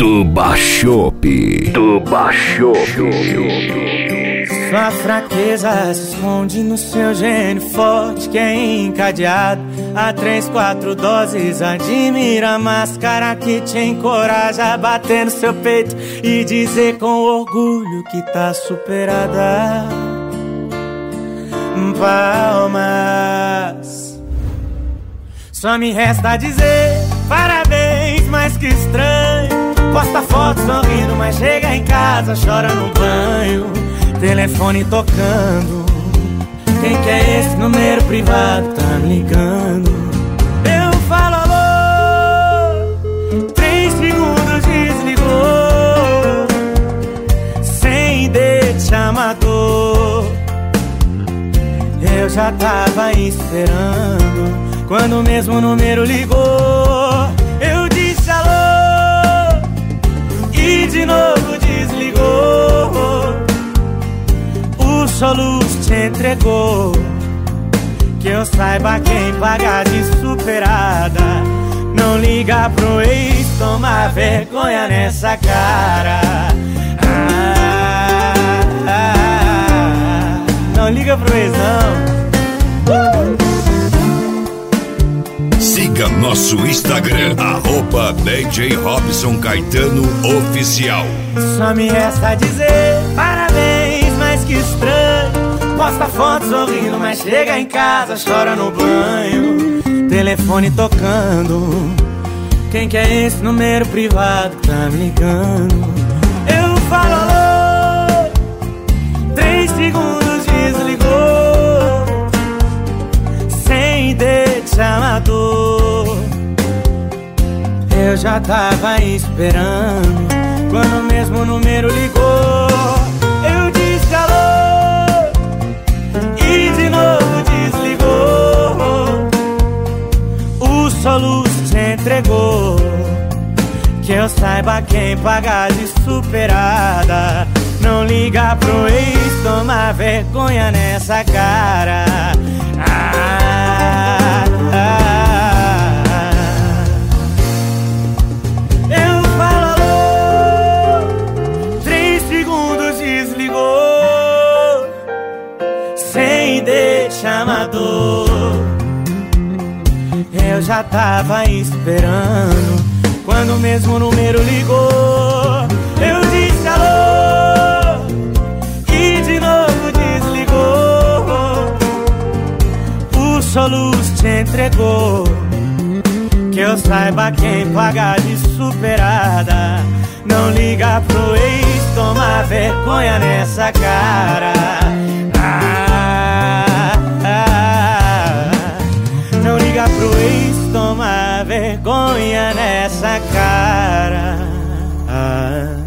Tuba Chopp. Sua fraqueza se esconde no seu gênio forte, que é encadeado a 3, 4 doses. Admira a máscara que te encoraja a bater no seu peito e dizer com orgulho que tá superada. Palmas. Só me resta dizer parabéns, mas que estranho. Posta foto sorrindo, mas chega em casa, chora no banho. Telefone tocando. Quem que é esse número privado? Tá me ligando. Eu falo alô, 3 segundos desligou, sem de chamador. Eu já tava esperando quando o mesmo número ligou. Eu disse alô e de novo desligou. O soluço te entregou. Que eu saiba quem paga de superada. Não liga pro ex, toma vergonha nessa cara. Não liga pro ex, não. Siga nosso Instagram, @DJ Robson Caetano Oficial. Só me resta dizer parabéns, mas que estranho. Posta foto sorrindo, mas chega em casa, chora no banho. Telefone tocando. Quem que é esse número privado que tá me ligando? Eu falo alô, 3 segundos desligou, sem de chamador. Eu já tava esperando quando o mesmo número ligou. Eu disse alô e de novo desligou. O soluço te entregou. Que eu saiba quem paga de superada. Não liga pro ex, toma vergonha nessa cara. Eu falo alô, 3 segundos desligou, sem de chamador. Eu já tava esperando quando o mesmo número ligou. Eu disse alô e de novo desligou. O soluço te entregou. Que eu saiba quem paga de superada. Não liga pro ex, toma vergonha nessa cara. Não liga pro ex, toma vergonha nessa cara.